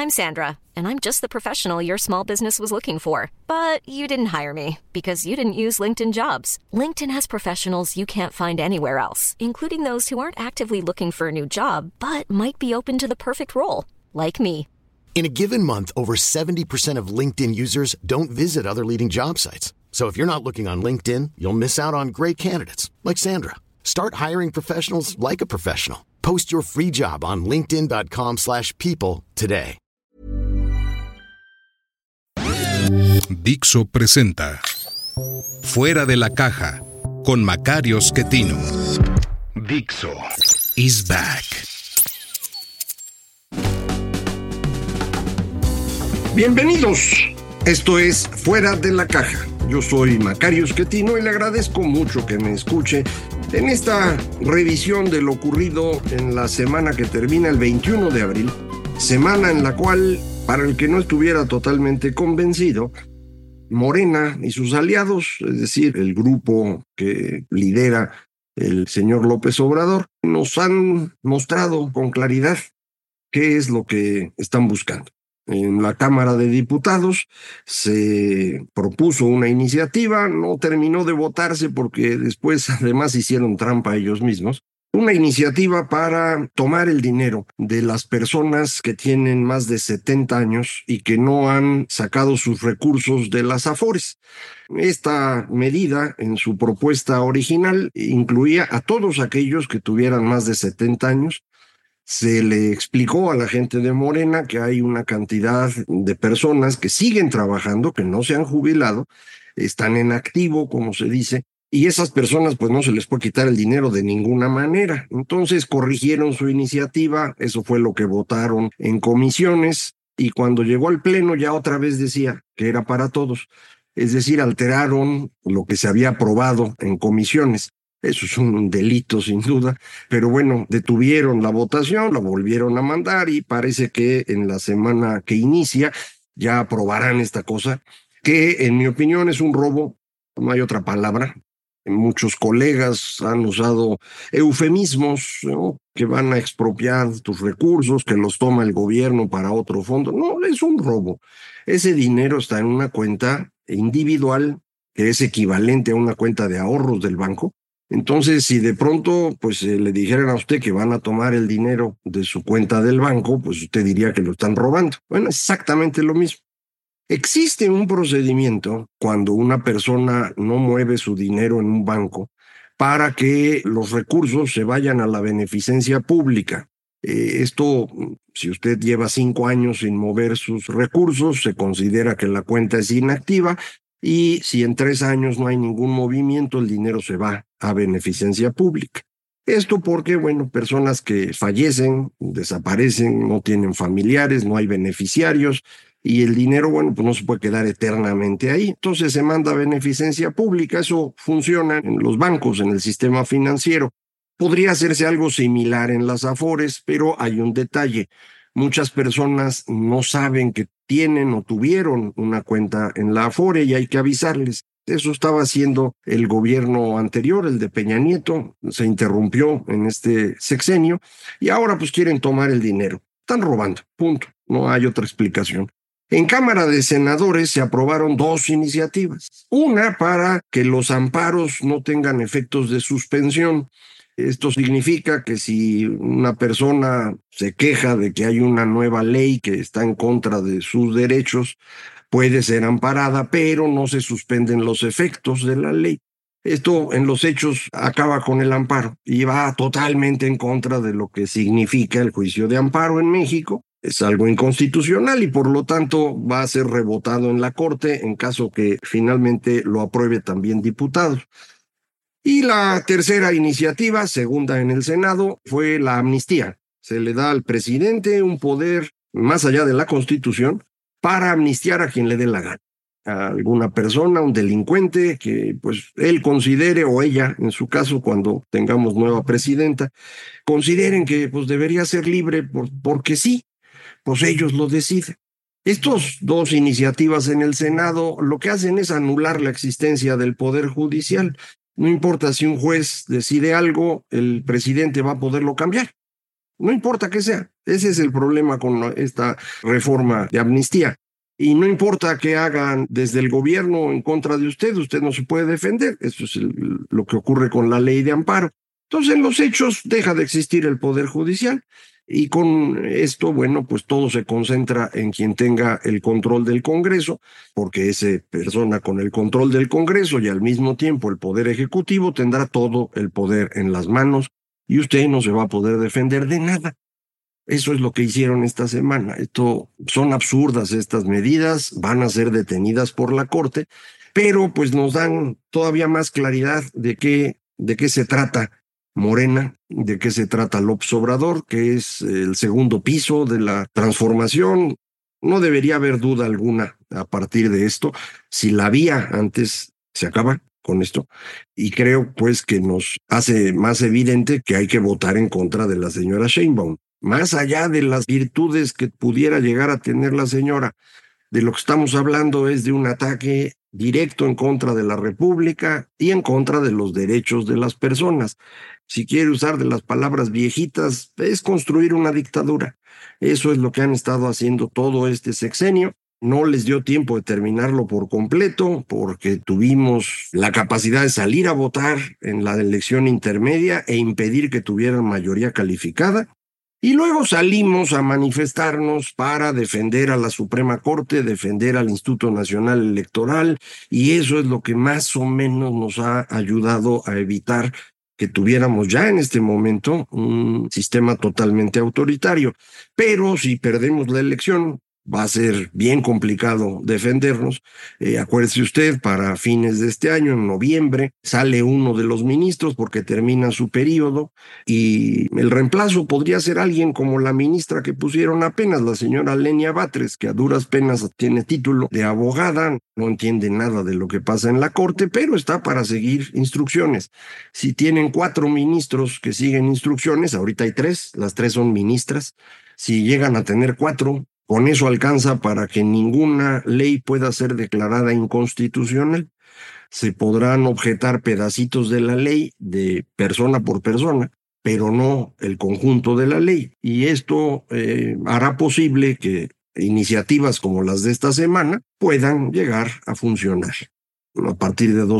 I'm Sandra, and I'm just the professional your small business was looking for. But you didn't hire me because you didn't use LinkedIn Jobs. LinkedIn has professionals you can't find anywhere else, including those who aren't actively looking for a new job, but might be open to the perfect role, like me. In a given month, over 70% of LinkedIn users don't visit other leading job sites. So if you're not looking on LinkedIn, you'll miss out on great candidates like Sandra. Start hiring professionals like a professional. Post your free job on linkedin.com/people today. Dixo presenta Fuera de la Caja con Macario Schettino. Dixo is back. Bienvenidos. Esto es Fuera de la Caja. Yo soy Macario Schettino y le agradezco mucho que me escuche en esta revisión de lo ocurrido en la semana que termina el 21 de abril, semana en la cual, para el que no estuviera totalmente convencido, Morena y sus aliados, es decir, el grupo que lidera el señor López Obrador, nos han mostrado con claridad qué es lo que están buscando. En la Cámara de Diputados se propuso una iniciativa, no terminó de votarse porque después además hicieron trampa ellos mismos. Una iniciativa para tomar el dinero de las personas que tienen más de 70 años y que no han sacado sus recursos de las Afores. Esta medida, en su propuesta original, incluía a todos aquellos que tuvieran más de 70 años. Se le explicó a la gente de Morena que hay una cantidad de personas que siguen trabajando, que no se han jubilado, están en activo, como se dice, y esas personas pues no se les puede quitar el dinero de ninguna manera. Entonces corrigieron su iniciativa, eso fue lo que votaron en comisiones, y cuando llegó al pleno ya otra vez decía que era para todos. Es decir, alteraron lo que se había aprobado en comisiones. Eso es un delito sin duda, pero bueno, detuvieron la votación, la volvieron a mandar y parece que en la semana que inicia ya aprobarán esta cosa, que en mi opinión es un robo, no hay otra palabra. Muchos colegas han usado eufemismos, ¿no?, que van a expropiar tus recursos, que los toma el gobierno para otro fondo. No, es un robo. Ese dinero está en una cuenta individual que es equivalente a una cuenta de ahorros del banco. Entonces, si de pronto pues le dijeran a usted que van a tomar el dinero de su cuenta del banco, pues usted diría que lo están robando. Bueno, exactamente lo mismo. Existe un procedimiento cuando una persona no mueve su dinero en un banco para que los recursos se vayan a la beneficencia pública. Esto, si usted lleva 5 años sin mover sus recursos, se considera que la cuenta es inactiva. Y si en 3 años no hay ningún movimiento, el dinero se va a beneficencia pública. Esto porque, bueno, personas que fallecen, desaparecen, no tienen familiares, no hay beneficiarios, y el dinero, bueno, pues no se puede quedar eternamente ahí. Entonces se manda a beneficencia pública. Eso funciona en los bancos, en el sistema financiero. Podría hacerse algo similar en las Afores, pero hay un detalle. Muchas personas no saben que tienen o tuvieron una cuenta en la Afore y hay que avisarles. Eso estaba haciendo el gobierno anterior, el de Peña Nieto, se interrumpió en este sexenio y ahora pues quieren tomar el dinero. Están robando, punto, no hay otra explicación. En Cámara de Senadores se aprobaron 2 iniciativas. Una para que los amparos no tengan efectos de suspensión. Esto significa que si una persona se queja de que hay una nueva ley que está en contra de sus derechos, puede ser amparada, pero no se suspenden los efectos de la ley. Esto en los hechos acaba con el amparo y va totalmente en contra de lo que significa el juicio de amparo en México. Es algo inconstitucional y por lo tanto va a ser rebotado en la Corte en caso que finalmente lo apruebe también diputados. Y la tercera iniciativa, segunda en el Senado, fue la amnistía. Se le da al presidente un poder más allá de la Constitución para amnistiar a quien le dé la gana. A alguna persona, un delincuente que pues él considere, o ella en su caso cuando tengamos nueva presidenta, consideren que pues debería ser libre porque sí, pues ellos lo deciden. Estas 2 iniciativas en el Senado lo que hacen es anular la existencia del Poder Judicial. No importa si un juez decide algo, el presidente va a poderlo cambiar. no importa qué sea. Ese es el problema con esta reforma de amnistía. Y no importa qué hagan desde el gobierno en contra de usted no se puede defender. Eso es lo que ocurre con la ley de amparo. Entonces, en los hechos deja de existir el Poder Judicial y con esto, bueno, pues todo se concentra en quien tenga el control del Congreso, porque esa persona con el control del Congreso y al mismo tiempo el Poder Ejecutivo tendrá todo el poder en las manos y usted no se va a poder defender de nada. Eso es lo que hicieron esta semana. Son absurdas estas medidas, van a ser detenidas por la Corte, pero pues nos dan todavía más claridad de qué se trata Morena, de qué se trata López Obrador, que es el segundo piso de la transformación. No debería haber duda alguna a partir de esto. Si la había antes, se acaba con esto. Y creo pues que nos hace más evidente que hay que votar en contra de la señora Sheinbaum. Más allá de las virtudes que pudiera llegar a tener la señora, de lo que estamos hablando es de un ataque directo en contra de la República y en contra de los derechos de las personas. Si quiere usar de las palabras viejitas, es construir una dictadura. Eso es lo que han estado haciendo todo este sexenio. No les dio tiempo de terminarlo por completo porque tuvimos la capacidad de salir a votar en la elección intermedia e impedir que tuvieran mayoría calificada. Y luego salimos a manifestarnos para defender a la Suprema Corte, defender al Instituto Nacional Electoral, y eso es lo que más o menos nos ha ayudado a evitar que tuviéramos ya en este momento un sistema totalmente autoritario. Pero si perdemos la elección, va a ser bien complicado defendernos. Acuérdese usted, para fines de este año, en noviembre, sale uno de los ministros porque termina su periodo y el reemplazo podría ser alguien como la ministra que pusieron apenas, la señora Lenia Batres, que a duras penas tiene título de abogada, no entiende nada de lo que pasa en la Corte, pero está para seguir instrucciones. Si tienen 4 ministros que siguen instrucciones, ahorita hay 3, las 3 son ministras, si llegan a tener 4, con eso alcanza para que ninguna ley pueda ser declarada inconstitucional. Se podrán objetar pedacitos de la ley de persona por persona, pero no el conjunto de la ley. Y esto hará posible que iniciativas como las de esta semana puedan llegar a funcionar. A partir de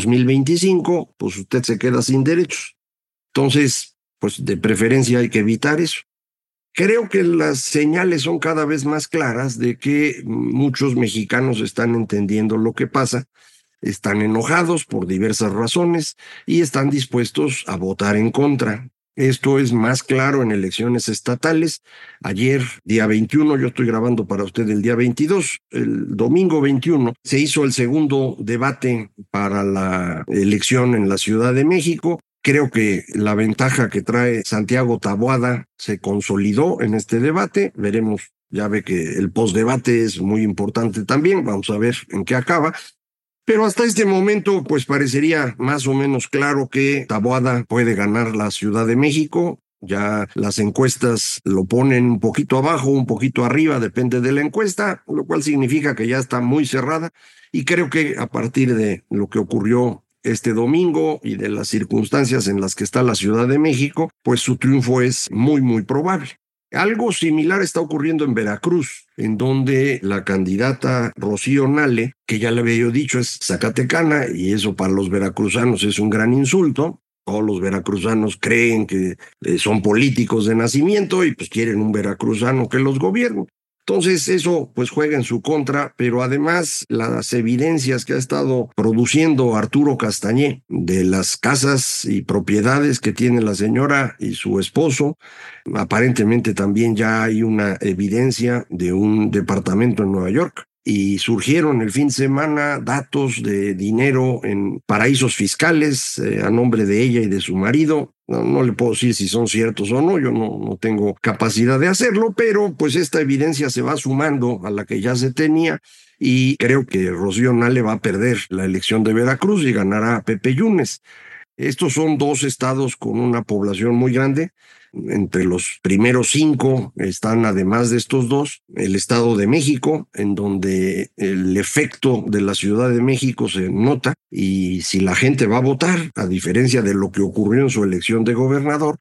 2025, pues usted se queda sin derechos. Entonces, pues de preferencia hay que evitar eso. Creo que las señales son cada vez más claras de que muchos mexicanos están entendiendo lo que pasa, están enojados por diversas razones y están dispuestos a votar en contra. Esto es más claro en elecciones estatales. Ayer, día 21, yo estoy grabando para usted el día 22, el domingo 21, se hizo el segundo debate para la elección en la Ciudad de México. Creo que la ventaja que trae Santiago Taboada se consolidó en este debate. Veremos, ya ve que el postdebate es muy importante también. Vamos a ver en qué acaba. Pero hasta este momento, pues parecería más o menos claro que Taboada puede ganar la Ciudad de México. Ya las encuestas lo ponen un poquito abajo, un poquito arriba, depende de la encuesta, lo cual significa que ya está muy cerrada. Y creo que a partir de lo que ocurrió este domingo y de las circunstancias en las que está la Ciudad de México, pues su triunfo es muy, muy probable. Algo similar está ocurriendo en Veracruz, en donde la candidata Rocío Nale, que ya le había yo dicho es zacatecana, y eso para los veracruzanos es un gran insulto. Todos los veracruzanos creen que son políticos de nacimiento y pues quieren un veracruzano que los gobierne. Entonces eso pues juega en su contra, pero además las evidencias que ha estado produciendo Arturo Castañé de las casas y propiedades que tiene la señora y su esposo, aparentemente también ya hay una evidencia de un departamento en Nueva York. Y surgieron el fin de semana datos de dinero en paraísos fiscales a nombre de ella y de su marido. No le puedo decir si son ciertos o no, yo no tengo capacidad de hacerlo, pero pues esta evidencia se va sumando a la que ya se tenía y creo que Rocío Nale va a perder la elección de Veracruz y ganará Pepe Yunes. Estos son 2 estados con una población muy grande. Entre los primeros 5 están, además de estos 2, el Estado de México, en donde el efecto de la Ciudad de México se nota, y si la gente va a votar, a diferencia de lo que ocurrió en su elección de gobernador,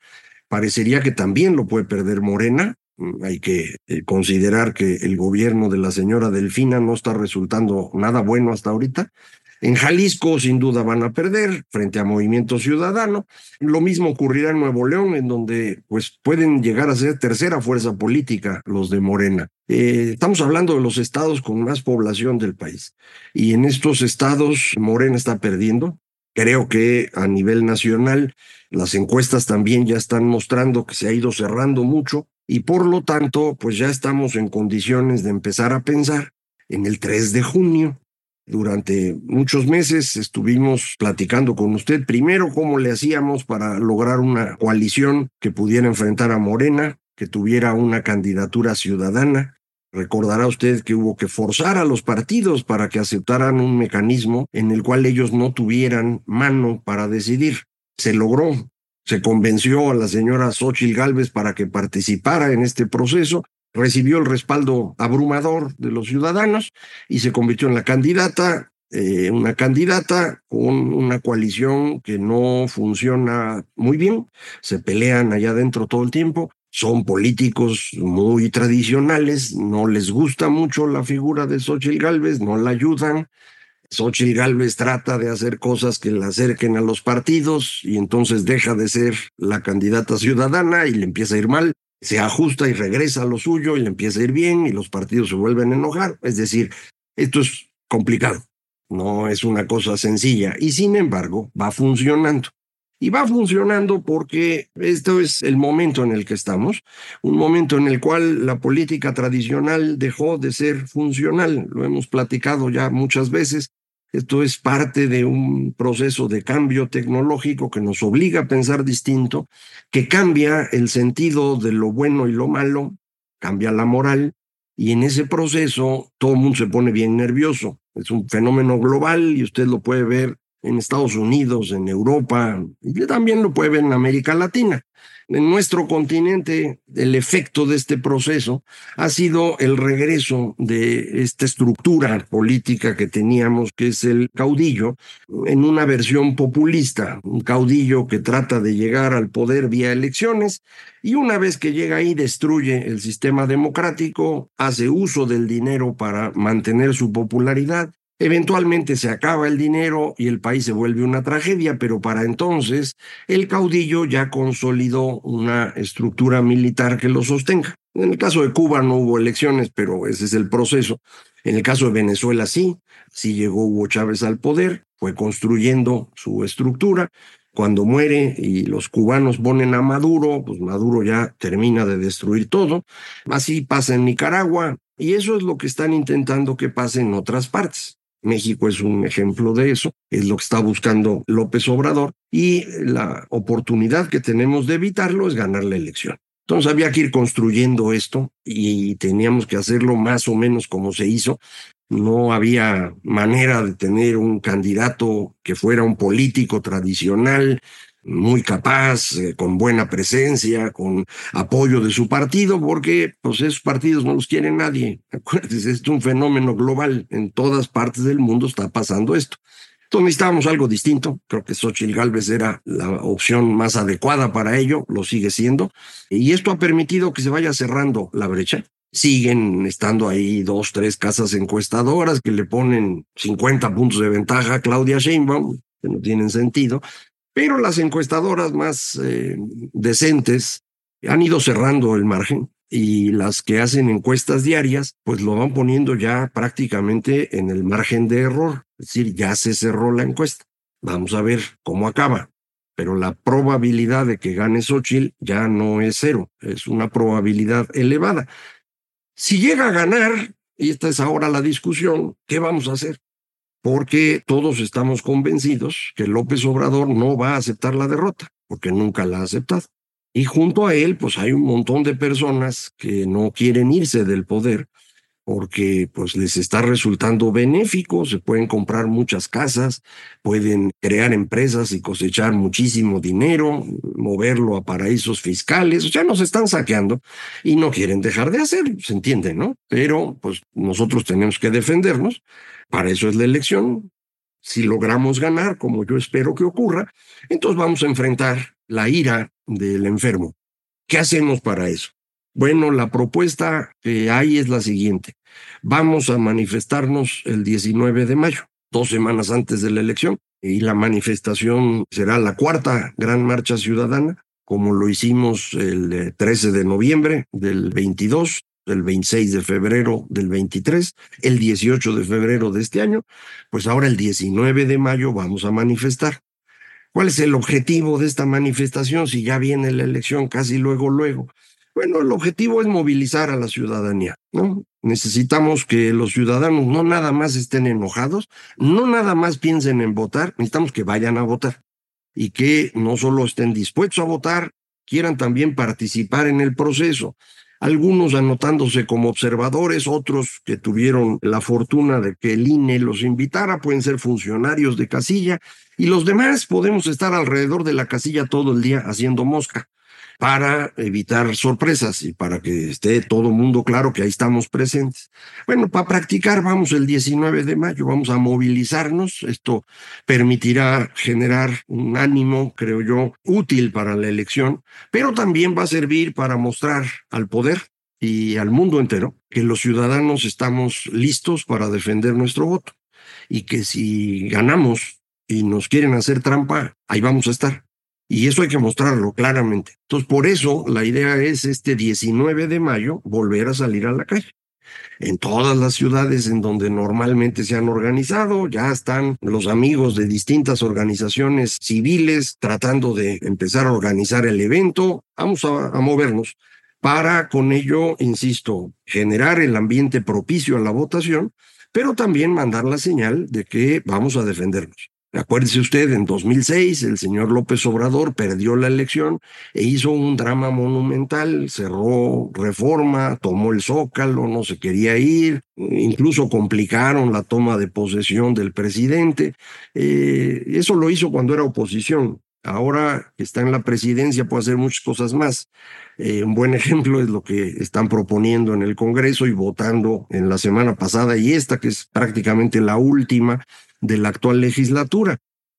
parecería que también lo puede perder Morena. Hay que considerar que el gobierno de la señora Delfina no está resultando nada bueno hasta ahorita. En Jalisco sin duda van a perder frente a Movimiento Ciudadano. Lo mismo ocurrirá en Nuevo León, en donde pues pueden llegar a ser tercera fuerza política los de Morena. Estamos hablando de los estados con más población del país. Y en estos estados Morena está perdiendo. Creo que a nivel nacional las encuestas también ya están mostrando que se ha ido cerrando mucho y por lo tanto pues ya estamos en condiciones de empezar a pensar en el 3 de junio. Durante muchos meses estuvimos platicando con usted primero cómo le hacíamos para lograr una coalición que pudiera enfrentar a Morena, que tuviera una candidatura ciudadana. Recordará usted que hubo que forzar a los partidos para que aceptaran un mecanismo en el cual ellos no tuvieran mano para decidir. Se logró, se convenció a la señora Xóchitl Gálvez para que participara en este proceso, recibió el respaldo abrumador de los ciudadanos y se convirtió en la candidata, una candidata con una coalición que no funciona muy bien, se pelean allá adentro todo el tiempo. Son políticos muy tradicionales, no les gusta mucho la figura de Xóchitl Gálvez, no la ayudan. Xóchitl Gálvez trata de hacer cosas que la acerquen a los partidos y entonces deja de ser la candidata ciudadana y le empieza a ir mal. Se ajusta y regresa a lo suyo y le empieza a ir bien y los partidos se vuelven a enojar. Es decir, esto es complicado, no es una cosa sencilla y sin embargo va funcionando. Y va funcionando porque esto es el momento en el que estamos, un momento en el cual la política tradicional dejó de ser funcional. Lo hemos platicado ya muchas veces. Esto es parte de un proceso de cambio tecnológico que nos obliga a pensar distinto, que cambia el sentido de lo bueno y lo malo, cambia la moral, y en ese proceso todo el mundo se pone bien nervioso. Es un fenómeno global y usted lo puede ver en Estados Unidos, en Europa, y también lo puede ver en América Latina. En nuestro continente, el efecto de este proceso ha sido el regreso de esta estructura política que teníamos, que es el caudillo, en una versión populista, un caudillo que trata de llegar al poder vía elecciones y una vez que llega ahí destruye el sistema democrático, hace uso del dinero para mantener su popularidad. Eventualmente se acaba el dinero y el país se vuelve una tragedia, pero para entonces el caudillo ya consolidó una estructura militar que lo sostenga. En el caso de Cuba no hubo elecciones, pero ese es el proceso. En el caso de Venezuela sí llegó Hugo Chávez al poder, fue construyendo su estructura. Cuando muere y los cubanos ponen a Maduro, pues Maduro ya termina de destruir todo. Así pasa en Nicaragua y eso es lo que están intentando que pase en otras partes. México es un ejemplo de eso, es lo que está buscando López Obrador y la oportunidad que tenemos de evitarlo es ganar la elección. Entonces había que ir construyendo esto y teníamos que hacerlo más o menos como se hizo. No había manera de tener un candidato que fuera un político tradicional, muy capaz, con buena presencia, con apoyo de su partido, porque pues esos partidos no los quiere nadie. Acuérdense, es un fenómeno global. En todas partes del mundo está pasando esto. Entonces necesitábamos algo distinto. Creo que Xóchitl Gálvez era la opción más adecuada para ello, lo sigue siendo. Y esto ha permitido que se vaya cerrando la brecha. Siguen estando ahí 2, 3 casas encuestadoras que le ponen 50 puntos de ventaja a Claudia Sheinbaum, que no tienen sentido. Pero las encuestadoras más decentes han ido cerrando el margen y las que hacen encuestas diarias pues lo van poniendo ya prácticamente en el margen de error. Es decir, ya se cerró la encuesta. Vamos a ver cómo acaba. Pero la probabilidad de que gane Xóchitl ya no es 0, es una probabilidad elevada. Si llega a ganar, y esta es ahora la discusión, ¿qué vamos a hacer? Porque todos estamos convencidos que López Obrador no va a aceptar la derrota, porque nunca la ha aceptado. Y junto a él, pues hay un montón de personas que no quieren irse del poder porque pues les está resultando benéfico, se pueden comprar muchas casas, pueden crear empresas y cosechar muchísimo dinero, moverlo a paraísos fiscales, o sea, nos están saqueando y no quieren dejar de hacerlo, se entiende, ¿no? Pero pues nosotros tenemos que defendernos, para eso es la elección. Si logramos ganar, como yo espero que ocurra, entonces vamos a enfrentar la ira del enfermo. ¿Qué hacemos para eso? Bueno, la propuesta que hay es la siguiente. Vamos a manifestarnos el 19 de mayo, 2 semanas antes de la elección, y la manifestación será la cuarta gran marcha ciudadana, como lo hicimos el 13 de noviembre del 22, el 26 de febrero del 23, el 18 de febrero de este año, pues ahora el 19 de mayo vamos a manifestar. ¿Cuál es el objetivo de esta manifestación si ya viene la elección casi luego? Bueno, el objetivo es movilizar a la ciudadanía, ¿no? Necesitamos que los ciudadanos no nada más estén enojados, no nada más piensen en votar, necesitamos que vayan a votar y que no solo estén dispuestos a votar, quieran también participar en el proceso. Algunos anotándose como observadores, otros que tuvieron la fortuna de que el INE los invitara, pueden ser funcionarios de casilla, y los demás podemos estar alrededor de la casilla todo el día haciendo mosca para evitar sorpresas y para que esté todo el mundo claro que ahí estamos presentes. Bueno, para practicar vamos el 19 de mayo, vamos a movilizarnos. Esto permitirá generar un ánimo, creo yo, útil para la elección, pero también va a servir para mostrar al poder y al mundo entero que los ciudadanos estamos listos para defender nuestro voto y que si ganamos y nos quieren hacer trampa, ahí vamos a estar. Y eso hay que mostrarlo claramente. Entonces, por eso la idea es este 19 de mayo volver a salir a la calle. En todas las ciudades en donde normalmente se han organizado, ya están los amigos de distintas organizaciones civiles tratando de empezar a organizar el evento. Vamos a movernos para, con ello, insisto, generar el ambiente propicio a la votación, pero también mandar la señal de que vamos a defendernos. Acuérdese usted, en 2006 el señor López Obrador perdió la elección e hizo un drama monumental, cerró Reforma, tomó el Zócalo, no se quería ir, incluso complicaron la toma de posesión del presidente. Eso lo hizo cuando era oposición. Ahora que está en la presidencia puede hacer muchas cosas más. Un buen ejemplo es lo que están proponiendo en el Congreso y votando en la semana pasada y esta, que es prácticamente la última de la actual legislatura.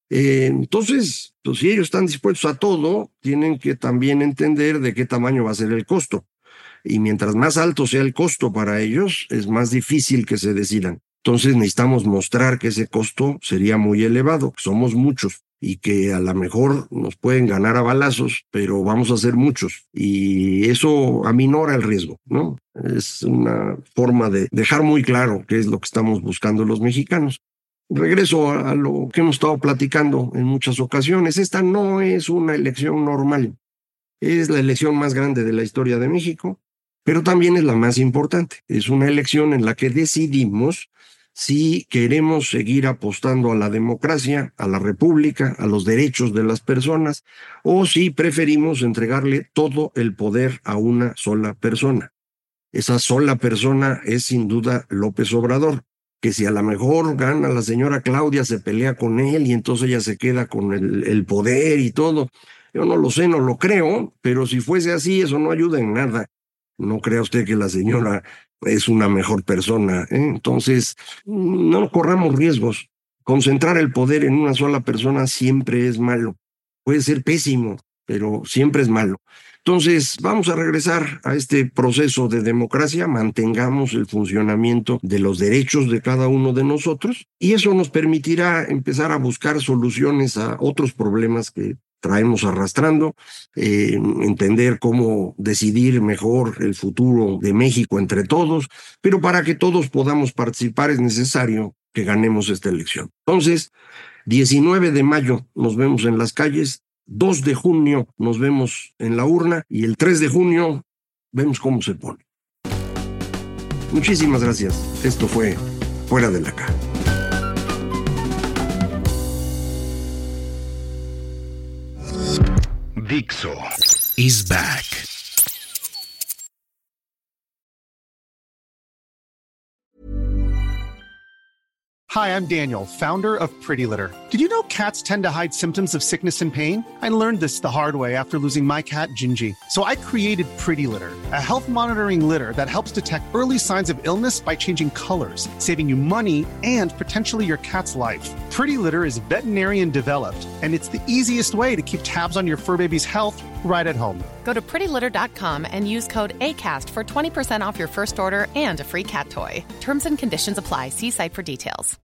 Entonces, pues, si ellos están dispuestos a todo, tienen que también entender de qué tamaño va a ser el costo. Y mientras más alto sea el costo para ellos, es más difícil que se decidan. Entonces necesitamos mostrar que ese costo sería muy elevado, que somos muchos y que a lo mejor nos pueden ganar a balazos, pero vamos a ser muchos. Y eso aminora el riesgo, ¿no? Es una forma de dejar muy claro qué es lo que estamos buscando los mexicanos. Regreso a lo que hemos estado platicando en muchas ocasiones. Esta no es una elección normal. Es la elección más grande de la historia de México, pero también es la más importante. Es una elección en la que decidimos si queremos seguir apostando a la democracia, a la república, a los derechos de las personas, o si preferimos entregarle todo el poder a una sola persona. Esa sola persona es sin duda López Obrador, que si a lo mejor gana la señora Claudia, se pelea con él y entonces ella se queda con el poder y todo. Yo no lo sé, no lo creo, pero si fuese así, eso no ayuda en nada. No crea usted que la señora es una mejor persona, ¿eh? Entonces, no corramos riesgos. Concentrar el poder en una sola persona siempre es malo. Puede ser pésimo, pero siempre es malo. Entonces, vamos a regresar a este proceso de democracia, mantengamos el funcionamiento de los derechos de cada uno de nosotros y eso nos permitirá empezar a buscar soluciones a otros problemas que traemos arrastrando, entender cómo decidir mejor el futuro de México entre todos, pero para que todos podamos participar es necesario que ganemos esta elección. Entonces, 19 de mayo nos vemos en las calles, 2 de junio nos vemos en la urna y el 3 de junio vemos cómo se pone. Muchísimas gracias. Esto fue Fuera de la Caja. Dixo is back. Hi, I'm Daniel, founder of Pretty Litter. Did you know cats tend to hide symptoms of sickness and pain? I learned this the hard way after losing my cat, Gingy. So I created Pretty Litter, a health monitoring litter that helps detect early signs of illness by changing colors, saving you money and potentially your cat's life. Pretty Litter is veterinarian developed, and it's the easiest way to keep tabs on your fur baby's health right at home. Go to prettylitter.com and use code ACAST for 20% off your first order and a free cat toy. Terms and conditions apply. See site for details.